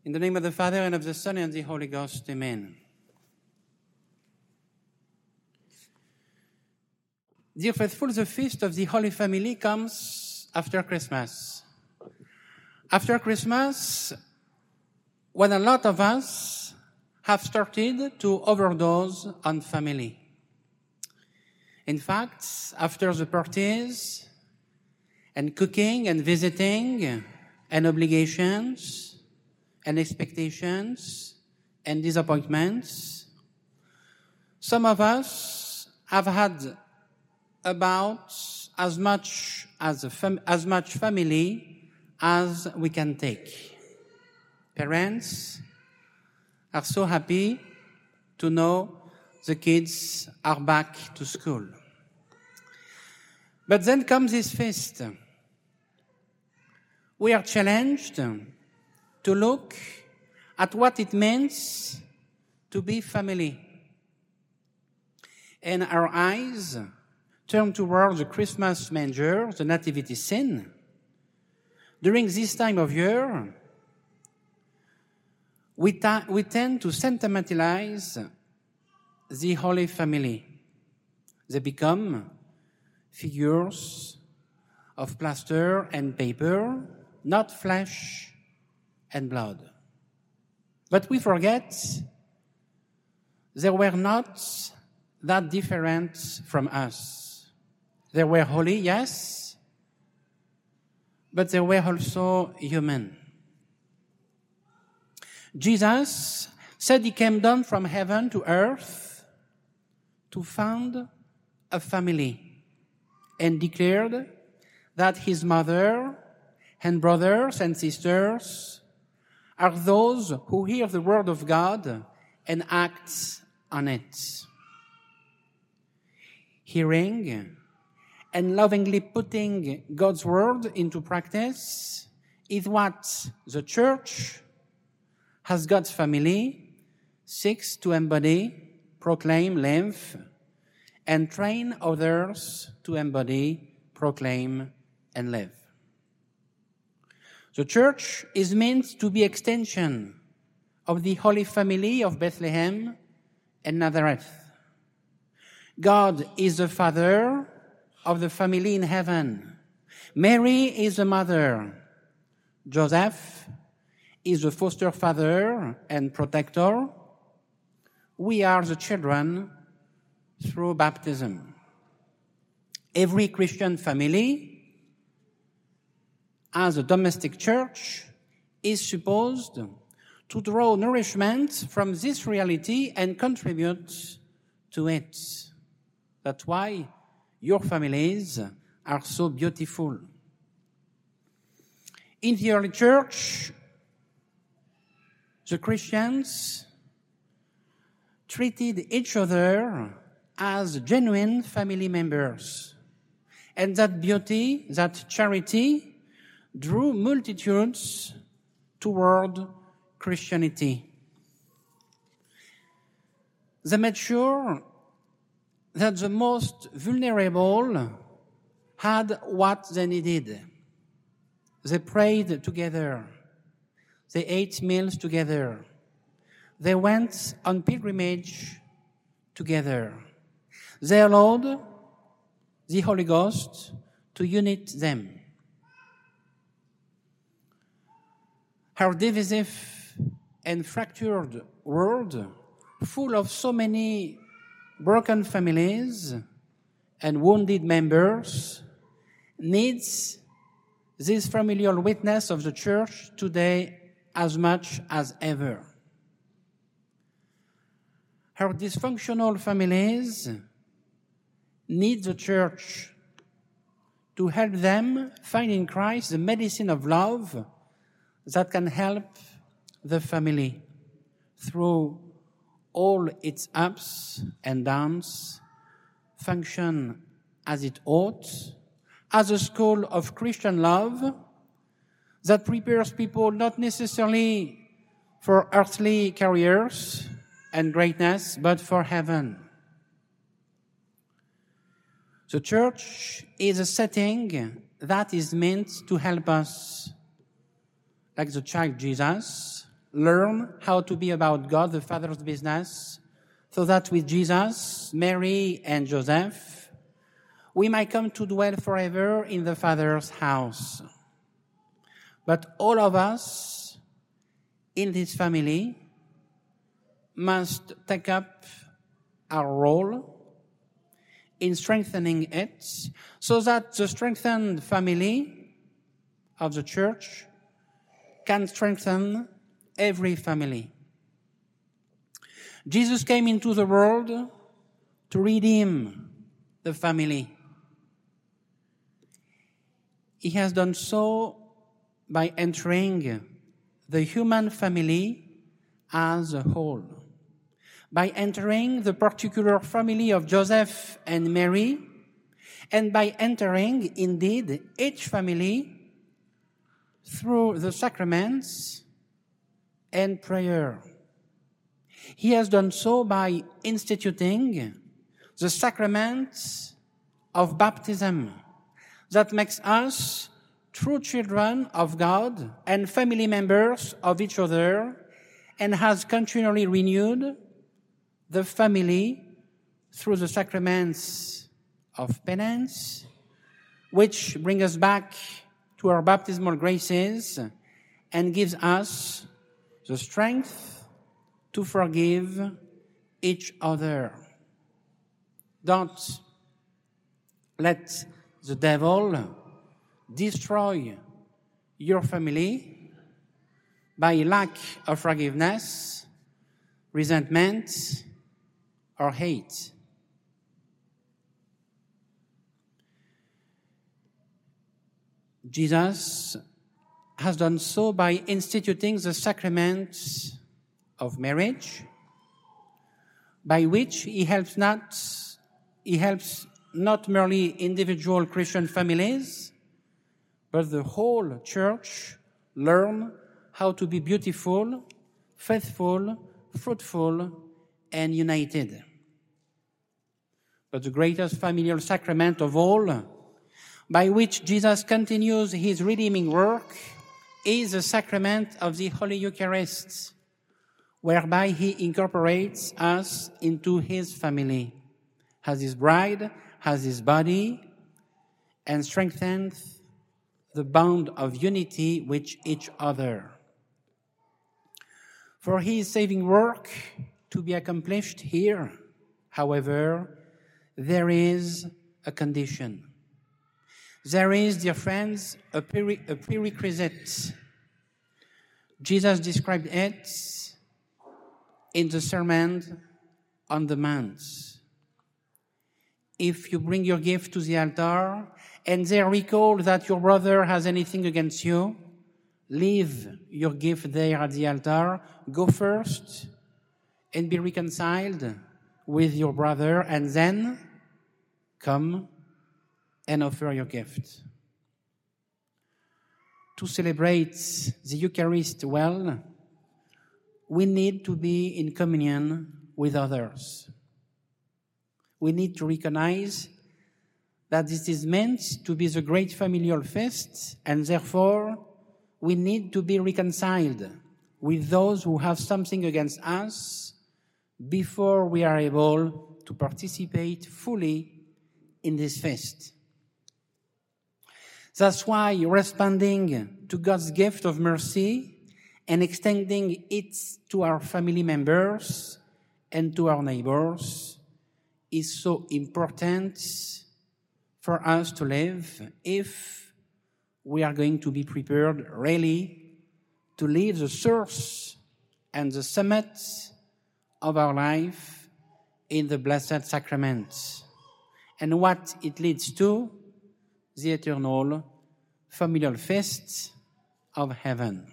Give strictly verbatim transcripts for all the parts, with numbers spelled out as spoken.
In the name of the Father, and of the Son, and of the Holy Ghost, amen. Dear faithful, the feast of the Holy Family comes after Christmas. After Christmas, when a lot of us have started to overdose on family. In fact, after the parties, and cooking, and visiting, and obligations, and expectations, and disappointments, some of us have had about as much as a fam- as much family as we can take. Parents are so happy to know the kids are back to school. But then comes this feast. We are challenged to look at what it means to be family. And our eyes turn towards the Christmas manger, the nativity scene. During this time of year, we, ta- we tend to sentimentalize the Holy Family. They become figures of plaster and paper, not flesh and blood. But we forget they were not that different from us. They were holy, yes, but they were also human. Jesus said he came down from heaven to earth to found a family and declared that his mother and brothers and sisters are those who hear the word of God and act on it. Hearing and lovingly putting God's word into practice is what the church, as God's family, seeks to embody, proclaim, live, and train others to embody, proclaim, and live. The church is meant to be extension of the Holy Family of Bethlehem and Nazareth. God is the Father of the family in heaven. Mary is the mother. Joseph is the foster father and protector. We are the children through baptism. Every Christian family, as a domestic church, is supposed to draw nourishment from this reality and contribute to it. That's why your families are so beautiful. In the early church, the Christians treated each other as genuine family members. And that beauty, that charity, drew multitudes toward Christianity. They made sure that the most vulnerable had what they needed. They prayed together. They ate meals together. They went on pilgrimage together. They allowed the Holy Ghost to unite them. Our divisive and fractured world, full of so many broken families and wounded members, needs this familial witness of the church today as much as ever. Our dysfunctional families need the church to help them find in Christ the medicine of love that can help the family through all its ups and downs, function as it ought, as a school of Christian love that prepares people not necessarily for earthly careers and greatness, but for heaven. The church is a setting that is meant to help us, like the child Jesus, learn how to be about God, the Father's business, so that with Jesus, Mary, and Joseph, we might come to dwell forever in the Father's house. But all of us in this family must take up our role in strengthening it, so that the strengthened family of the church can strengthen every family. Jesus came into the world to redeem the family. He has done so by entering the human family as a whole, by entering the particular family of Joseph and Mary, and by entering, indeed, each family through the sacraments and prayer. He has done so by instituting the sacrament of baptism that makes us true children of God and family members of each other, and has continually renewed the family through the sacraments of penance, which bring us back to our baptismal graces and gives us the strength to forgive each other. Don't let the devil destroy your family by lack of forgiveness, resentment, or hate. Jesus has done so by instituting the sacrament of marriage, by which he helps not, he helps not merely individual Christian families, but the whole church learn how to be beautiful, faithful, fruitful, and united. But the greatest familial sacrament of all, by which Jesus continues his redeeming work, is the sacrament of the Holy Eucharist, whereby he incorporates us into his family, as his bride, as his body, and strengthens the bond of unity with each other. For his saving work to be accomplished here, however, there is a condition. There is, dear friends, a, pere- a prerequisite. Jesus described it in the Sermon on the Mount. If you bring your gift to the altar and there recall that your brother has anything against you, leave your gift there at the altar, go first and be reconciled with your brother, and then come and offer your gift. To celebrate the Eucharist well, we need to be in communion with others. We need to recognize that this is meant to be the great familial feast, and therefore we need to be reconciled with those who have something against us before we are able to participate fully in this feast. That's why responding to God's gift of mercy and extending it to our family members and to our neighbors is so important for us to live if we are going to be prepared really to live the source and the summit of our life in the Blessed Sacrament, and what it leads to, the eternal familial feast of heaven.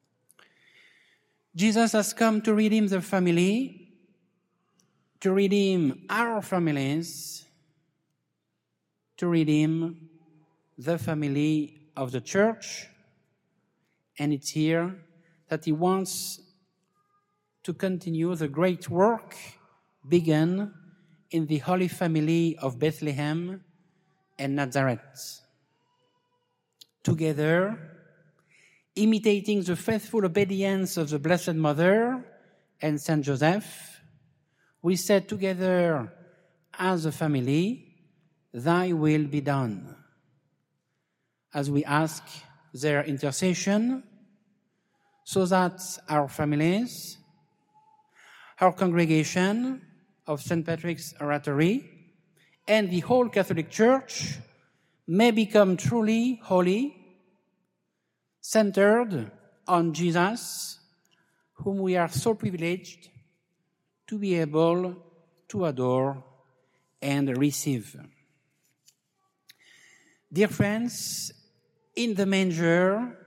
Jesus has come to redeem the family, to redeem our families, to redeem the family of the church, and it's here that he wants to continue the great work begun in the Holy Family of Bethlehem and Nazareth. Together, imitating the faithful obedience of the Blessed Mother and Saint Joseph, we said together as a family, Thy will be done, as we ask their intercession so that our families, our congregation of Saint Patrick's Oratory, and the whole Catholic Church may become truly holy, centered on Jesus, whom we are so privileged to be able to adore and receive. Dear friends, in the manger,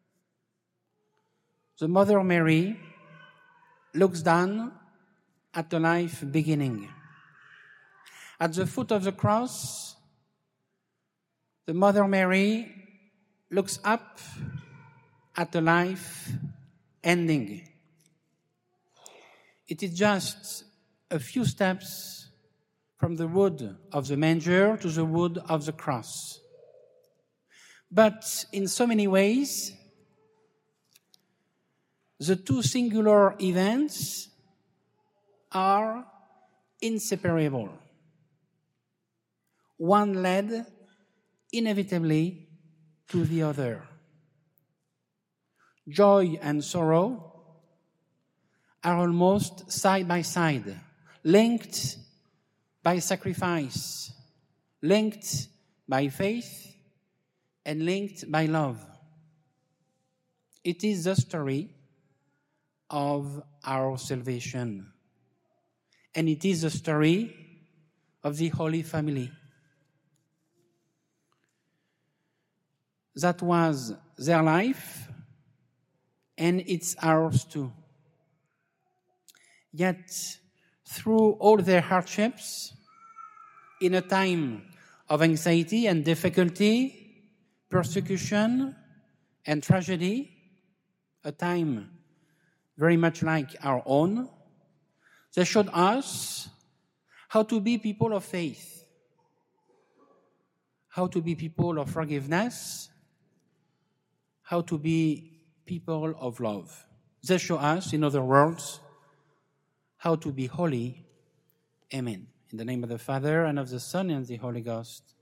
the Mother Mary looks down at the life beginning. At the foot of the cross, the Mother Mary looks up at the life ending. It is just a few steps from the wood of the manger to the wood of the cross. But in so many ways, the two singular events are inseparable. One led inevitably to the other. Joy and sorrow are almost side by side, linked by sacrifice, linked by faith, and linked by love. It is the story of our salvation, and it is the story of the Holy Family. That was their life, and it's ours too. Yet, through all their hardships, in a time of anxiety and difficulty, persecution and tragedy, a time very much like our own, they showed us how to be people of faith, how to be people of forgiveness, how to be people of love. They show us, in other words, how to be holy. Amen. In the name of the Father, and of the Son, and of the Holy Ghost.